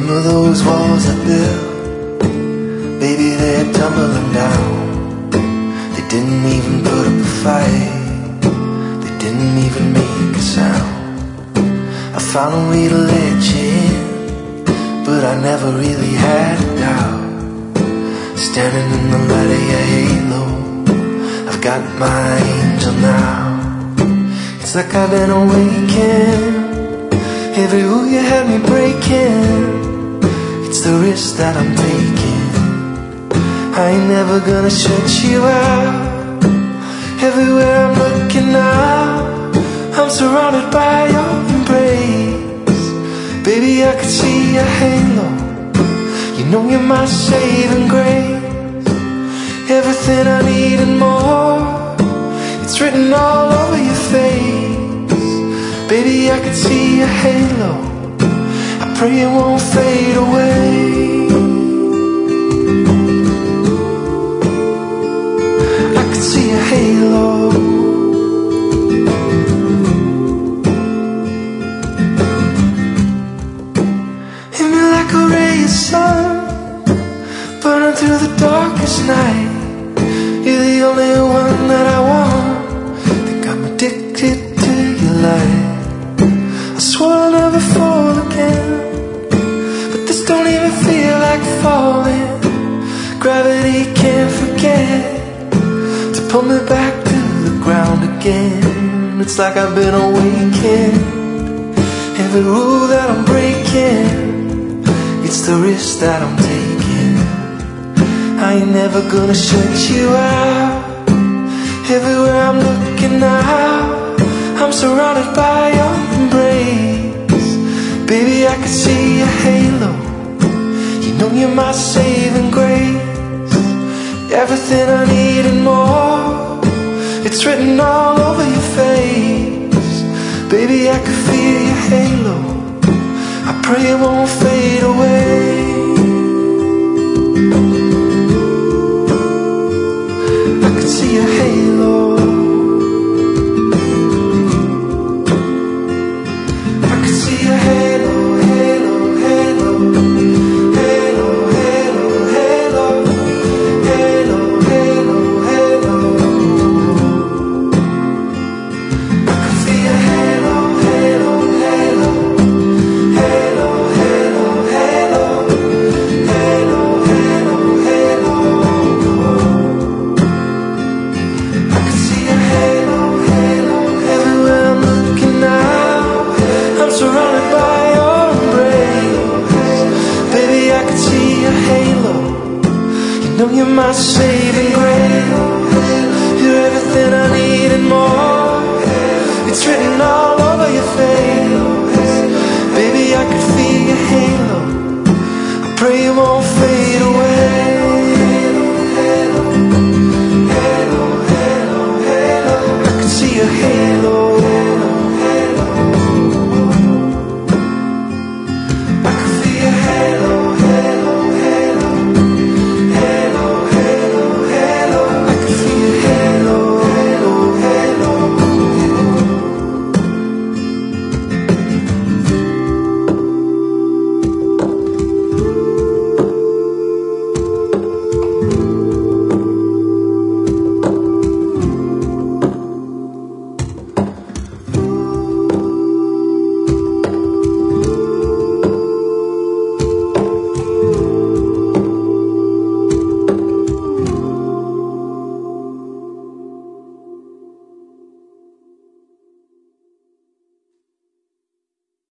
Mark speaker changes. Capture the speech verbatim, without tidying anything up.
Speaker 1: Remember those walls I built? Baby, they're tumbling down. They didn't even put up a fight. They didn't even make a sound. I found a way to let you in, but I never really had a doubt. Standing in the light of your halo, I've got my angel now. It's like I've been awakened. Every rule you had me breaking, it's the risk that I'm taking. I ain't never gonna shut you out. Everywhere I'm looking now, I'm surrounded by your embrace. Baby, I can see your halo. You know you're my saving grace. Everything I need and more, it's written all over your face. Baby, I can see your halo. I pray it won't fade away. I can see your halo. Hit me like a ray of sun, burning through the darkest night. You're the only one that I want. Think I'm addicted to your light. I swore I'll never fall again, but this don't even feel like falling. Gravity can't forget to pull me back to the ground again. It's like I've been awakened. Every rule that I'm breaking, it's the risk that I'm taking. I ain't never gonna shut you out. Everywhere I'm looking now, I'm surrounded by your embrace. Baby, I can see your halo. You know you're my saving grace. Everything I need and more, it's written all over your face. Baby, I can feel your halo. I pray it won't fade away. I can see your halo. You're my saving grace. You're everything I need and more. It's written all over your face. Baby, I can feel your halo. I pray you won't